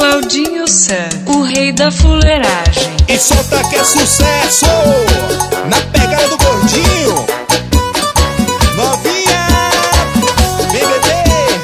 Claudinho Sam, o rei da fuleiragem. E solta que é sucesso, na pegada do gordinho. Novinha, vem beber.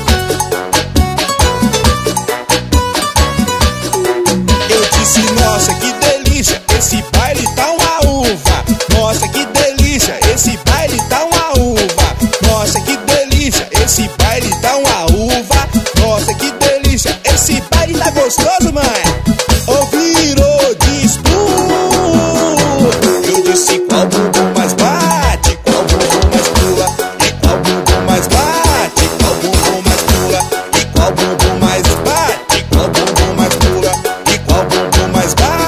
Eu disse, nossa, que delícia, esse baile tá uma uva. Nossa, que delícia, esse baile tá uma uva. Nossa, que delícia, esse baile tá uma uva. Nossa, que delícia, esse baile tá gostoso, mãe. Ouviram, diz tu. Eu disse, qual bumbum mais bate, qual bumbum mais pula, e qual bumbum mais bate, qual bumbum mais pula, e qual bumbum mais bate, qual bumbum mais pula, e qual bumbum mais bate.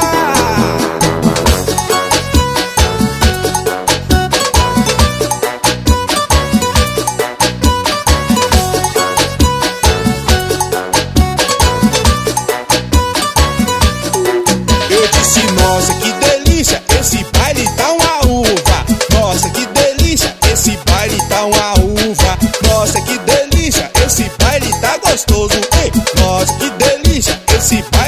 Eu disse, nossa, que delícia, esse baile tá uma uva. Nossa, que delícia, esse baile tá uma uva. Nossa, que delícia, esse baile tá gostoso. Ei, nossa, que delícia, esse baile